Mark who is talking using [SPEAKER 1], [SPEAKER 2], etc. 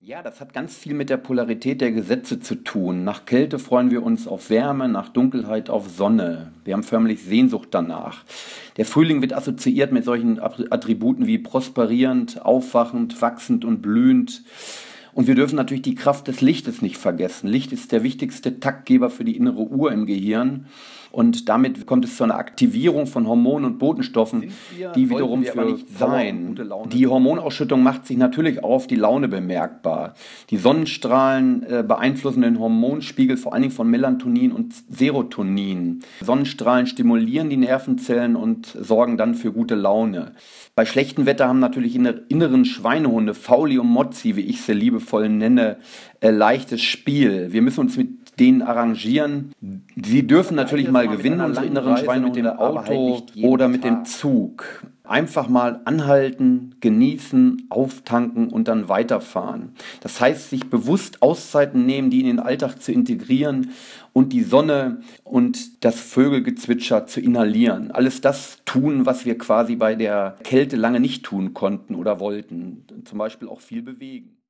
[SPEAKER 1] Ja, das hat ganz viel mit der Polarität der Gesetze zu tun. Nach Kälte freuen wir uns auf Wärme, nach Dunkelheit auf Sonne. Wir haben förmlich Sehnsucht danach. Der Frühling wird assoziiert mit solchen Attributen wie prosperierend, aufwachend, wachsend und blühend. Und wir dürfen natürlich die Kraft des Lichtes nicht vergessen. Licht ist der wichtigste Taktgeber für die innere Uhr im Gehirn. Und damit kommt es zu einer Aktivierung von Hormonen und Botenstoffen, die wiederum für sein. Die Hormonausschüttung macht sich natürlich auch auf die Laune bemerkbar. Die Sonnenstrahlen beeinflussen den Hormonspiegel vor allen Dingen von Melatonin und Serotonin. Sonnenstrahlen stimulieren die Nervenzellen und sorgen dann für gute Laune. Bei schlechtem Wetter haben natürlich inneren Schweinehunde, Fauli und Mozzi, wie ich sie liebevoll nenne, leichtes Spiel. Wir müssen uns mit denen arrangieren. Sie dürfen natürlich mal gewinnen, unsere inneren Schweinehunde, mit dem Auto oder mit dem Zug. Einfach mal anhalten, genießen, auftanken und dann weiterfahren. Das heißt, sich bewusst Auszeiten nehmen, die in den Alltag zu integrieren und die Sonne und das Vögelgezwitscher zu inhalieren. Alles das tun, was wir quasi bei der Kälte lange nicht tun konnten oder wollten. Zum Beispiel auch viel bewegen.